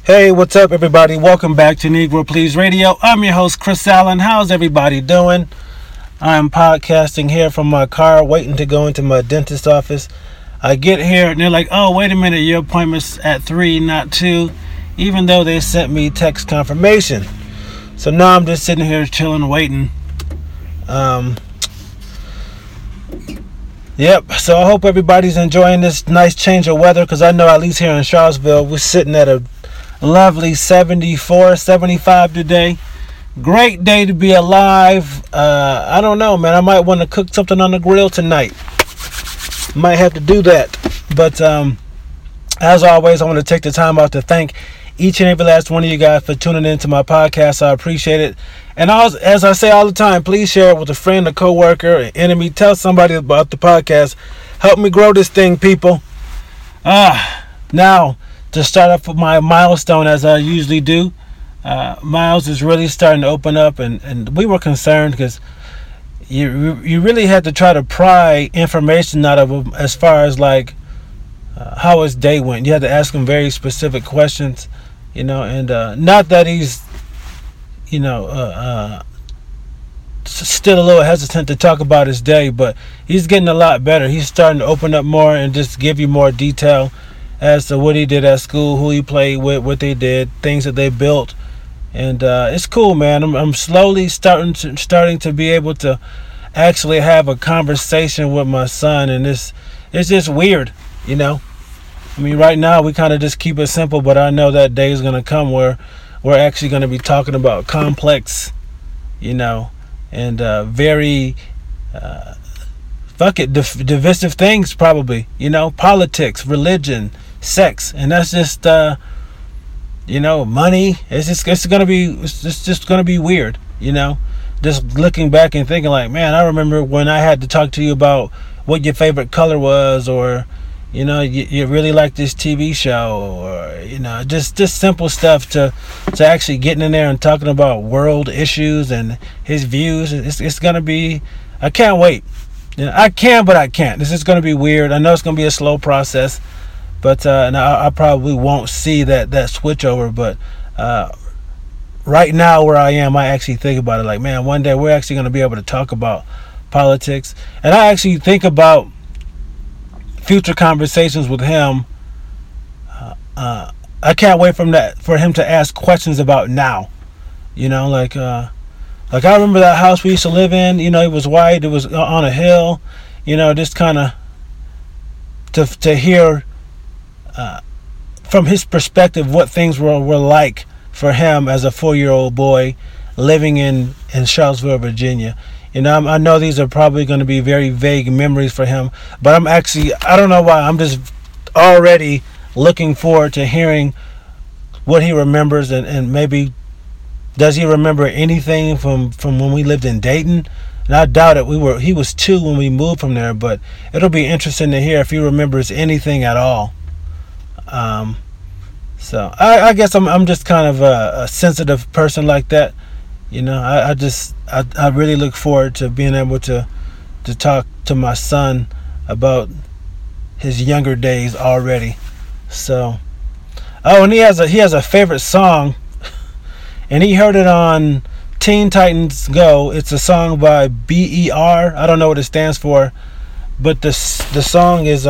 Hey, what's up, everybody? Welcome back to Negro Please Radio. I'm your host, Chris Allen. How's everybody doing? I'm podcasting here from my car, waiting to go into my dentist office. I get here, and they're like, oh, wait a minute, your appointment's at 3, not 2, even though they sent me text confirmation. So now I'm just sitting here chilling, waiting. Yep, so I hope everybody's enjoying this nice change of weather, because I know at least here in Charlottesville, we're sitting at a lovely 74, 75 today. Great day to be alive. I don't know, man. I might want to cook something on the grill tonight. Might have to do that. But as always, I want to take the time out to thank each and every last one of you guys for tuning into my podcast. I appreciate it. And as I say all the time, please share it with a friend, a coworker, an enemy. Tell somebody about the podcast. Help me grow this thing, people. Now, to start off with my milestone, as I usually do, Miles is really starting to open up, and we were concerned because you really had to try to pry information out of him as far as like how his day went. You had to ask him very specific questions, and not that he's still a little hesitant to talk about his day, but he's getting a lot better. He's starting to open up more and just give you more detail as to what he did at school, who he played with, what they did, things that they built. And it's cool, man. I'm slowly starting to be able to actually have a conversation with my son, and it's just weird, I mean, right now we kind of just keep it simple, but I know that day is going to come where we're actually going to be talking about complex, and very divisive things, probably, politics, religion, sex, and that's just money. It's just gonna be weird, just looking back and thinking like, man, I remember when I had to talk to you about what your favorite color was, or you really like this TV show, or just simple stuff to actually getting in there and talking about world issues and his views. It's gonna be, I can't wait. I can, but I can't. This is gonna be weird. I know it's gonna be a slow process, but and I probably won't see that switch over. But right now where I am, I actually think about it like, man, one day we're actually going to be able to talk about politics. And I actually think about future conversations with him. I can't wait for him to ask questions about now. Like I remember that house we used to live in. It was white. It was on a hill. Just kind of to hear from his perspective what things were like for him as a 4-year-old boy living in Charlottesville, Virginia. I know these are probably going to be very vague memories for him, but I don't know why, I'm just already looking forward to hearing what he remembers, and maybe does he remember anything from when we lived in Dayton. And I doubt it. He was 2 when we moved from there, but it'll be interesting to hear if he remembers anything at all. So I guess I'm just kind of a sensitive person like that. I really look forward to being able to talk to my son about his younger days already. So, and he has a favorite song, and he heard it on Teen Titans Go. It's a song by BER. I don't know what it stands for, but the song is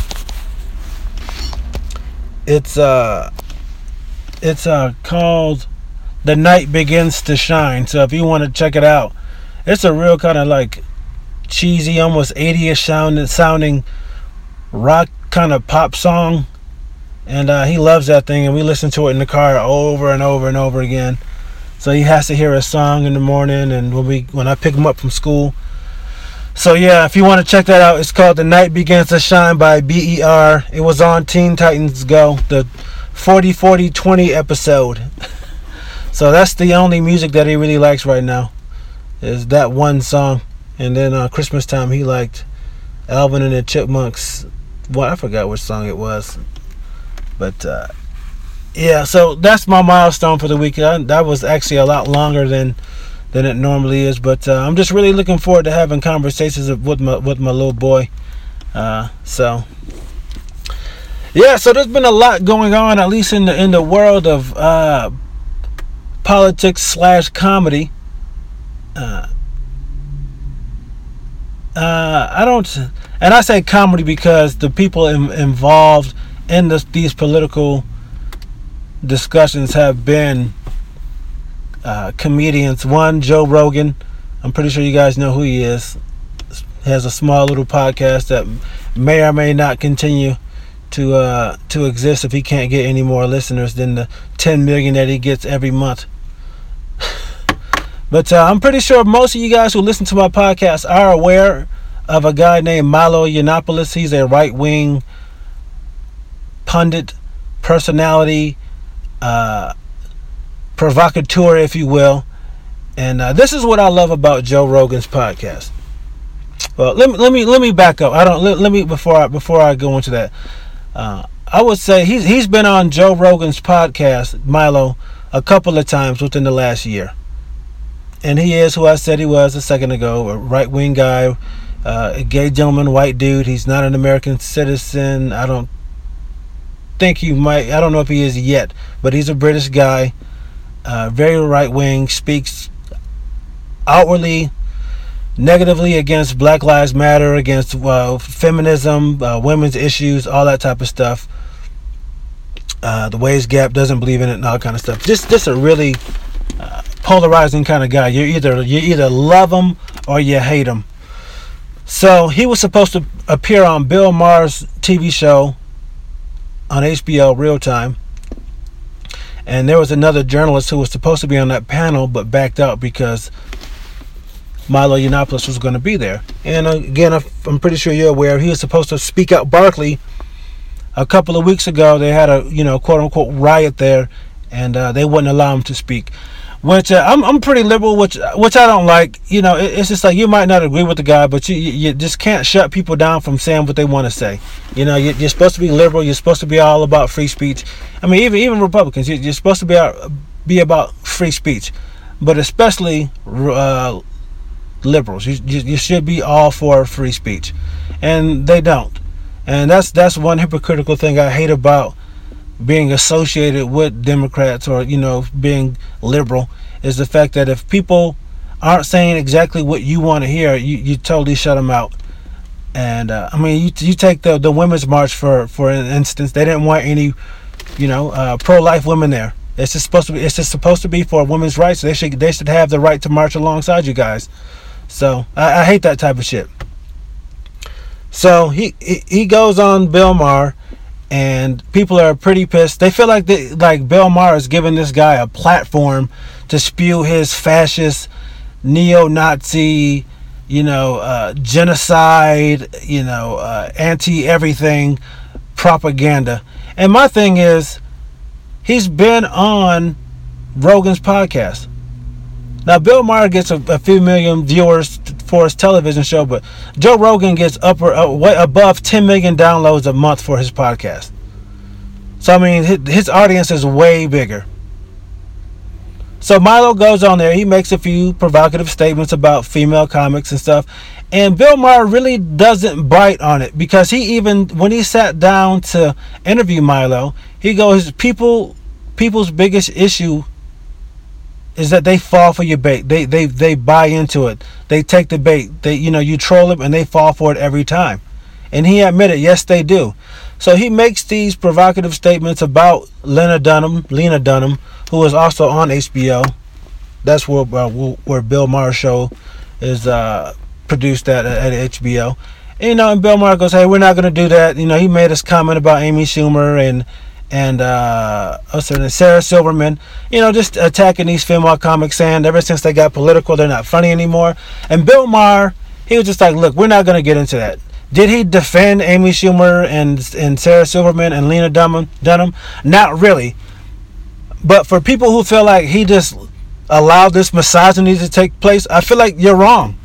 it's called The Night Begins to Shine. So if you want to check it out, it's a real kind of like cheesy, almost 80ish sounding rock kind of pop song. And he loves that thing, and we listen to it in the car over and over and over again. So he has to hear a song in the morning, and when I pick him up from school. So yeah, if you want to check that out, it's called The Night Begins to Shine by BER. It was on Teen Titans Go, the 40-40-20 episode. So that's the only music that he really likes right now, is that one song. And then Christmas time he liked Alvin and the Chipmunks. Well, I forgot which song it was. But yeah, so that's my milestone for the week. That was actually a lot longer than it normally is, but I'm just really looking forward to having conversations with my little boy. So Yeah, so there's been a lot going on, at least in the world of politics / comedy. I don't, and I say comedy because the people involved in these political discussions have been comedians. One, Joe Rogan. I'm pretty sure you guys know who he is. He has a small little podcast that may or may not continue to exist if he can't get any more listeners than the 10 million that he gets every month. But I'm pretty sure most of you guys who listen to my podcast are aware of a guy named Milo Yiannopoulos. He's a right-wing pundit, personality, provocateur, if you will. And this is what I love about Joe Rogan's podcast. Well, let me back up. Let me before I go into that. I would say he's been on Joe Rogan's podcast, Milo, a couple of times within the last year. And he is who I said he was a second ago, a right-wing guy, a gay gentleman, white dude. He's not an American citizen. I don't know if he is yet, but he's a British guy, very right-wing, speaks outwardly negatively against Black Lives Matter, against feminism, women's issues, all that type of stuff. The Wage Gap, doesn't believe in it, and all kind of stuff. Just a really polarizing kind of guy. You either love him or you hate him. So he was supposed to appear on Bill Maher's TV show on HBO Real Time, and there was another journalist who was supposed to be on that panel but backed out because Milo Yiannopoulos was going to be there. And again, I'm pretty sure you're aware, he was supposed to speak out Berkeley a couple of weeks ago. They had a quote unquote riot there, and they wouldn't allow him to speak. Which I'm pretty liberal, which I don't like. It's just like you might not agree with the guy, but you just can't shut people down from saying what they want to say. You're supposed to be liberal. You're supposed to be all about free speech. I mean, even Republicans, you're supposed to be about free speech, but especially liberals. You should be all for free speech, and they don't. And that's one hypocritical thing I hate about being associated with Democrats or being liberal, is the fact that if people aren't saying exactly what you want to hear, you totally shut them out. And I mean, you take the women's march for instance. They didn't want any pro-life women there. It's just supposed to be for women's rights. They should have the right to march alongside you guys. So I hate that type of shit. So he goes on Bill Maher, and people are pretty pissed. They feel like Bill Maher is giving this guy a platform to spew his fascist, neo-Nazi, genocide, anti-everything propaganda. And my thing is, he's been on Rogan's podcast. Now, Bill Maher gets a few million viewers for his television show, but Joe Rogan gets way above 10 million downloads a month for his podcast. So, I mean, his audience is way bigger. So Milo goes on there. He makes a few provocative statements about female comics and stuff. And Bill Maher really doesn't bite on it, because when he sat down to interview Milo, he goes, people's biggest issue is that they fall for your bait. They buy into it. They take the bait. You troll them and they fall for it every time. And he admitted, yes, they do. So he makes these provocative statements about Lena Dunham, who is also on HBO. That's where Bill Maher's show is produced at HBO. And Bill Maher goes, hey, we're not going to do that. He made this comment about Amy Schumer and Sarah Silverman, just attacking these female comics, saying ever since they got political, they're not funny anymore. And Bill Maher, he was just like, look, we're not going to get into that. Did he defend Amy Schumer and Sarah Silverman and Lena Dunham? Not really. But for people who feel like he just allowed this misogyny to take place, I feel like you're wrong.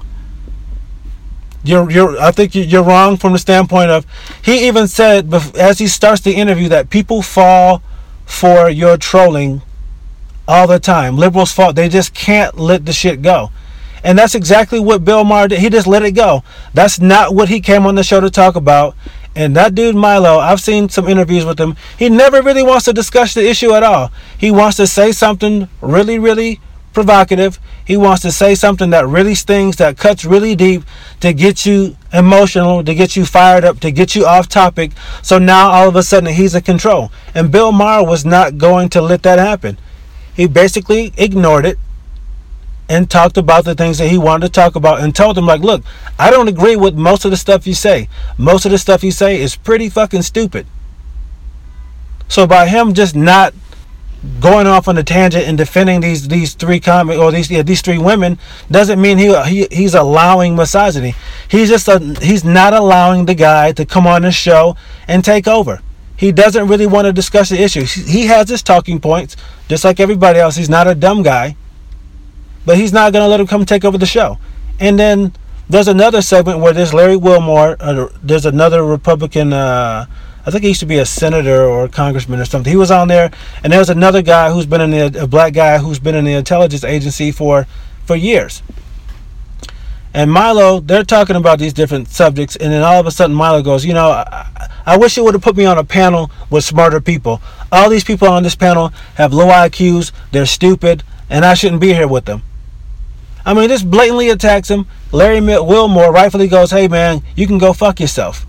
I think you're wrong from the standpoint of, he even said as he starts the interview that people fall for your trolling all the time. Liberals fall. They just can't let the shit go. And that's exactly what Bill Maher did. He just let it go. That's not what he came on the show to talk about. And that dude Milo, I've seen some interviews with him. He never really wants to discuss the issue at all. He wants to say something really, really provocative. He wants to say something that really stings, that cuts really deep, to get you emotional, to get you fired up, to get you off topic. So now all of a sudden he's in control. And Bill Maher was not going to let that happen. He basically ignored it and talked about the things that he wanted to talk about, and told him, like, look, I don't agree with most of the stuff you say. Most of the stuff you say is pretty fucking stupid. So by him just not going off on a tangent and defending these three these three women doesn't mean he's allowing misogyny. He's not allowing the guy to come on the show and take over. He doesn't really want to discuss the issue. He has his talking points, just like everybody else. He's not a dumb guy. But he's not going to let him come take over the show. And then there's another segment where there's Larry Wilmore. There's another Republican, I think he used to be a senator or a congressman or something. He was on there. And there's another guy who's been a black guy who's been in the intelligence agency for years. And Milo, they're talking about these different subjects. And then all of a sudden Milo goes, I wish you would have put me on a panel with smarter people. All these people on this panel have low IQs. They're stupid. And I shouldn't be here with them. I mean, this blatantly attacks him. Larry Wilmore rightfully goes, hey man, you can go fuck yourself.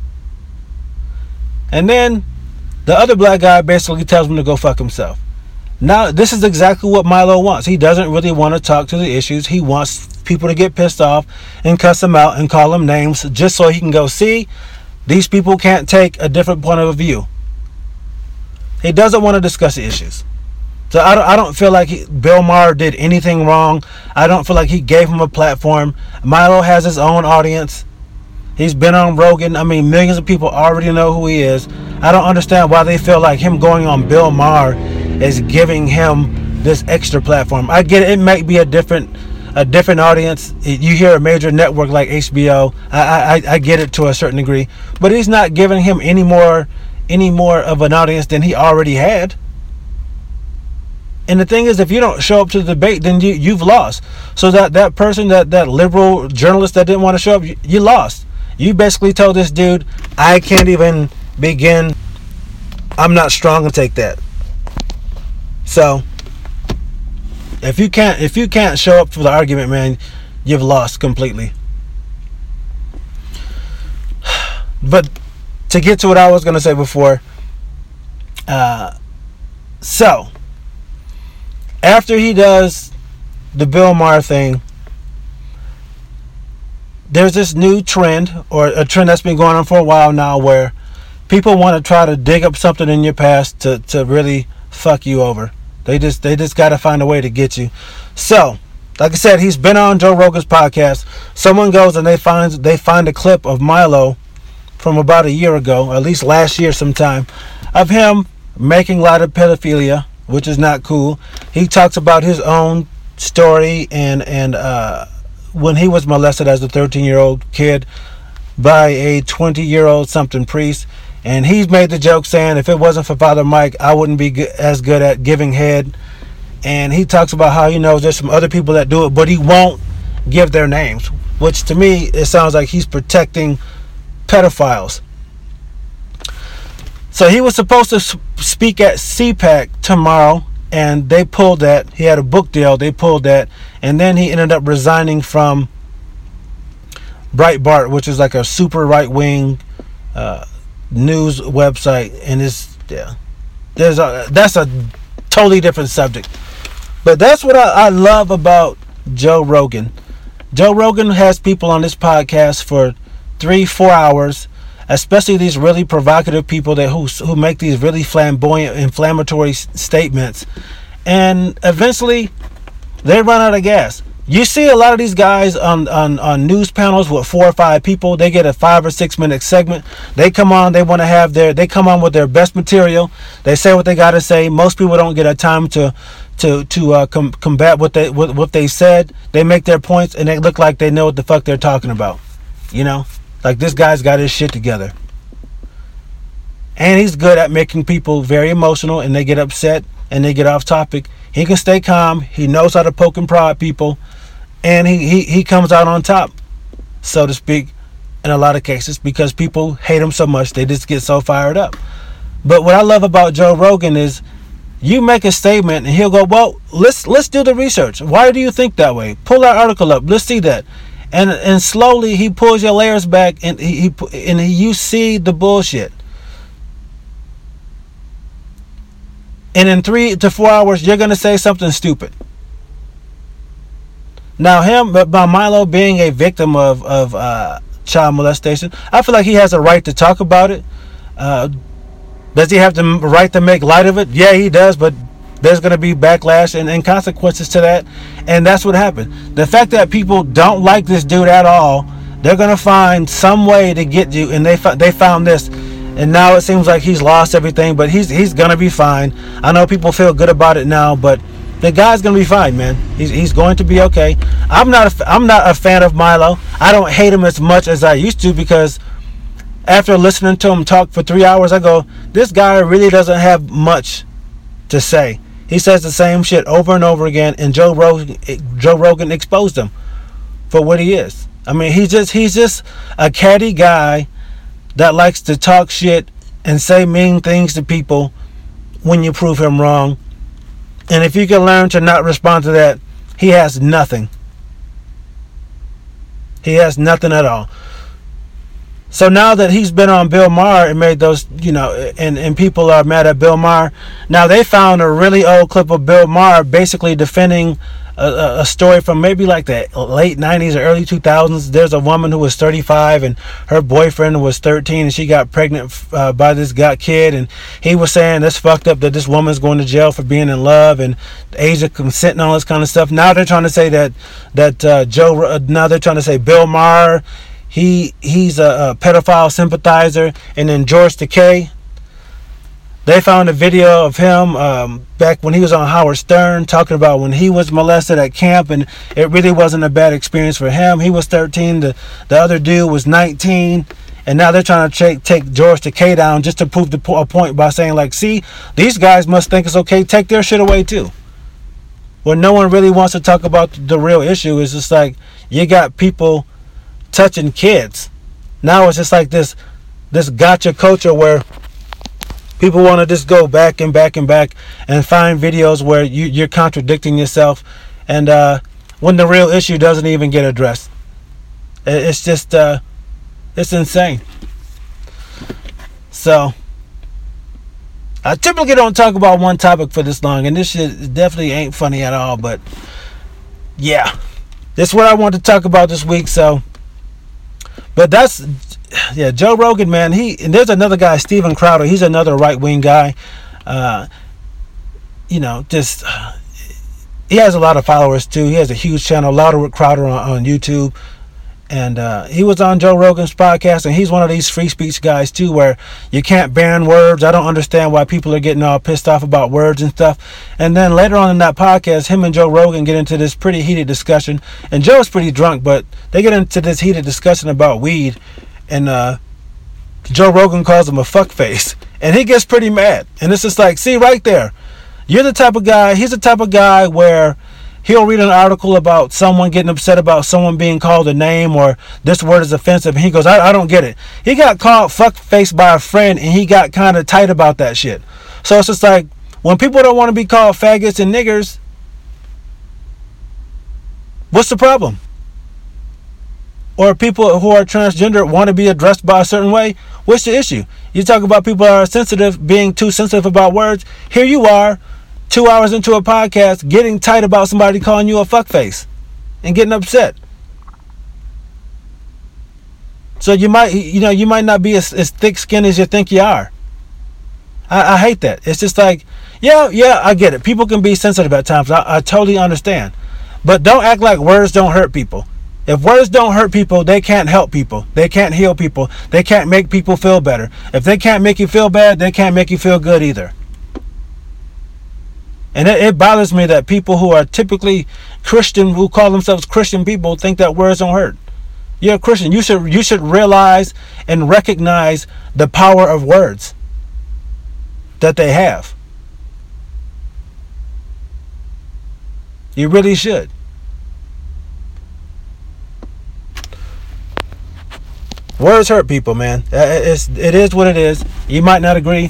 And then the other black guy basically tells him to go fuck himself. Now, this is exactly what Milo wants. He doesn't really want to talk to the issues. He wants people to get pissed off and cuss them out and call them names just so he can go, see, these people can't take a different point of view. He doesn't want to discuss the issues. So I don't feel like Bill Maher did anything wrong. I don't feel like he gave him a platform. Milo has his own audience. He's been on Rogan. I mean, millions of people already know who he is. I don't understand why they feel like him going on Bill Maher is giving him this extra platform. I get it. It might be a different audience. You hear a major network like HBO. I get it to a certain degree. But he's not giving him any more of an audience than he already had. And the thing is, if you don't show up to the debate, then you've lost. So that person, that liberal journalist that didn't want to show up, you lost. You basically told this dude, I can't even begin. I'm not strong to take that. So if you can't show up for the argument, man, you've lost completely. But to get to what I was going to say before, so after he does the Bill Maher thing, there's this new trend, or a trend that's been going on for a while now, where people want to try to dig up something in your past to really fuck you over. They just got to find a way to get you. So, like I said, he's been on Joe Rogan's podcast. Someone goes and they find a clip of Milo from about a year ago, at least last year sometime, of him making light of pedophilia, which is not cool. He talks about his own story and when he was molested as a 13-year-old kid by a 20-year-old something priest. And he's made the joke saying, if it wasn't for Father Mike, I wouldn't be as good at giving head. And he talks about how he knows there's some other people that do it, but he won't give their names. Which to me, it sounds like he's protecting pedophiles. So he was supposed to speak at CPAC tomorrow, and they pulled that. He had a book deal. They pulled that. And then he ended up resigning from Breitbart, which is like a super right-wing news website. And that's a totally different subject. But that's what I love about Joe Rogan. Joe Rogan has people on this podcast for 3-4 hours, especially these really provocative people who make these really flamboyant, inflammatory statements, and eventually they run out of gas. You see a lot of these guys on news panels with 4 or 5 people. They get a 5 or 6 minute segment. They come on. They want to have they come on with their best material. They say what they got to say. Most people don't get a time to combat what they said. They make their points and they look like they know what the fuck they're talking about. You know, like this guy's got his shit together. And he's good at making people very emotional, and they get upset and they get off topic. He can stay calm. He knows how to poke and prod people, and he comes out on top, so to speak, in a lot of cases because people hate him so much they just get so fired up. But what I love about Joe Rogan is you make a statement and he'll go, well, let's do the research. Why do you think that way? Pull that article up. Let's see that. And slowly he pulls your layers back and you see the bullshit. And in 3 to 4 hours, you're going to say something stupid. Now, by Milo being a victim of child molestation, I feel like he has a right to talk about it. Does he have the right to make light of it? Yeah, he does, but there's going to be backlash and consequences to that. And that's what happened. The fact that people don't like this dude at all, they're going to find some way to get you. And they found this. And now it seems like he's lost everything, but he's going to be fine. I know people feel good about it now, but the guy's going to be fine, man. He's going to be okay. I'm not a fan of Milo. I don't hate him as much as I used to, because after listening to him talk for 3 hours, I go, this guy really doesn't have much to say. He says the same shit over and over again, and Joe Rogan exposed him for what he is. I mean, he's just a catty guy that likes to talk shit and say mean things to people when you prove him wrong. And if you can learn to not respond to that, he has nothing. He has nothing at all. So now that he's been on Bill Maher and made those, and people are mad at Bill Maher. Now they found a really old clip of Bill Maher basically defending a story from maybe like the late 90s or early 2000s. There's a woman who was 35 and her boyfriend was 13 and she got pregnant by this guy and he was saying that's fucked up that this woman's going to jail for being in love and age of consent and all this kind of stuff. Now they're trying to say that now they're trying to say Bill Maher, he's a pedophile sympathizer. And then George Takei, they found a video of him back when he was on Howard Stern talking about when he was molested at camp, and it really wasn't a bad experience for him. He was 13, the other dude was 19, and now they're trying to take George Takei down just to prove a point by saying, like, see, these guys must think it's okay, take their shit away too. When no one really wants to talk about the real issue, is just like, you got people touching kids. Now it's just like this gotcha culture where people want to just go back and back and back and find videos where you're contradicting yourself, and when the real issue doesn't even get addressed. It's just it's insane. So I typically don't talk about one topic for this long, and this shit definitely ain't funny at all, but yeah, that's what I want to talk about this week. So, but Joe Rogan, man. And there's another guy, Steven Crowder. He's another right-wing guy. He has a lot of followers too. He has a huge channel, Louder with Crowder on YouTube. And he was on Joe Rogan's podcast, and he's one of these free speech guys too, where you can't ban words. I don't understand why people are getting all pissed off about words and stuff. And then later on in that podcast, him and Joe Rogan get into this pretty heated discussion. And Joe's pretty drunk, but they get into this heated discussion about weed. And Joe Rogan calls him a fuckface, and he gets pretty mad. And it's just like, see, right there, you're the type of guy. He's the type of guy where he'll read an article about someone getting upset about someone being called a name or this word is offensive, and he goes, I don't get it. He got called fuckface by a friend, and he got kind of tight about that shit. So it's just like, when people don't want to be called faggots and niggers, what's the problem? Or people who are transgender want to be addressed by a certain way, what's the issue? You talk about people that are sensitive, being too sensitive about words. Here you are, 2 hours into a podcast, getting tight about somebody calling you a fuckface and getting upset. So you might not be as thick-skinned as you think you are. I hate that. It's just like, yeah, I get it. People can be sensitive at times. I totally understand. But don't act like words don't hurt people. If words don't hurt people, they can't help people. They can't heal people. They can't make people feel better. If they can't make you feel bad, they can't make you feel good either. And it bothers me that people who are typically Christian, who call themselves Christian people, think that words don't hurt. You're a Christian. You should realize and recognize the power of words that they have. You really should. Words hurt people, man. It is what it is. You might not agree,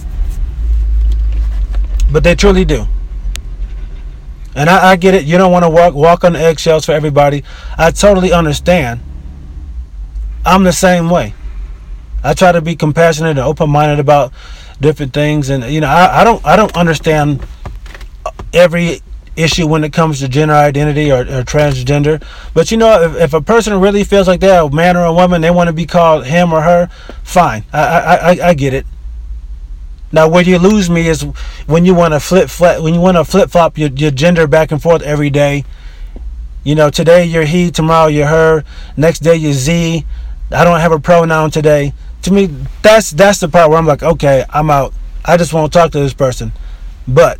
but they truly do. And I get it. You don't want to walk on the eggshells for everybody. I totally understand. I'm the same way. I try to be compassionate and open-minded about different things, and I don't understand every issue when it comes to gender identity or transgender. But if a person really feels like they're a man or a woman, they want to be called him or her, fine. I get it. Now, where you lose me is when you want to flip-flop your gender back and forth every day. Today you're he, tomorrow you're her, next day you're Z. I don't have a pronoun today. To me, that's the part where I'm like, okay, I'm out. I just won't talk to this person. But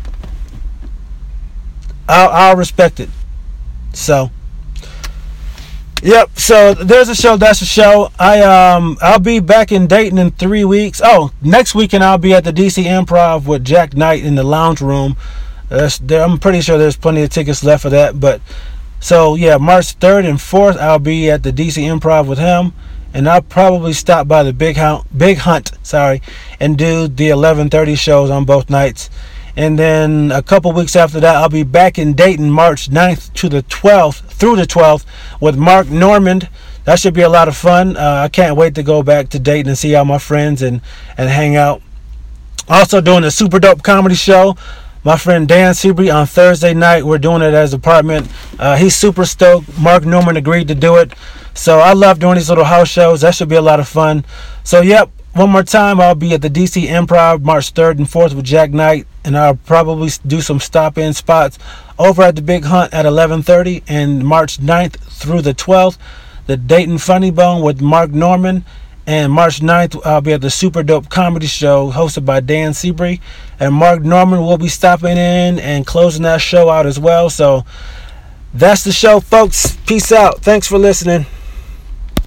I'll respect it. So, yep. So there's a show. That's a show. I'll be back in Dayton in 3 weeks. Oh, next weekend I'll be at the DC Improv with Jack Knight in the lounge room. I'm pretty sure there's plenty of tickets left for that. But so yeah, March 3rd and 4th I'll be at the DC Improv with him, and I'll probably stop by the Big Hunt, and do the 11:30 shows on both nights. And then a couple weeks after that, I'll be back in Dayton March 9th through the 12th with Mark Normand. That should be a lot of fun. I can't wait to go back to Dayton and see all my friends and hang out. Also doing a super dope comedy show. My friend Dan Seabury on Thursday night. We're doing it at his apartment. He's super stoked. Mark Normand agreed to do it. So I love doing these little house shows. That should be a lot of fun. So yep. One more time, I'll be at the DC Improv March 3rd and 4th with Jack Knight, and I'll probably do some stop-in spots over at the Big Hunt at 11:30, and March 9th through the 12th, the Dayton Funny Bone with Mark Normand, and March 9th, I'll be at the Super Dope Comedy Show hosted by Dan Seabury, and Mark Normand will be stopping in and closing that show out as well. So that's the show, folks. Peace out. Thanks for listening.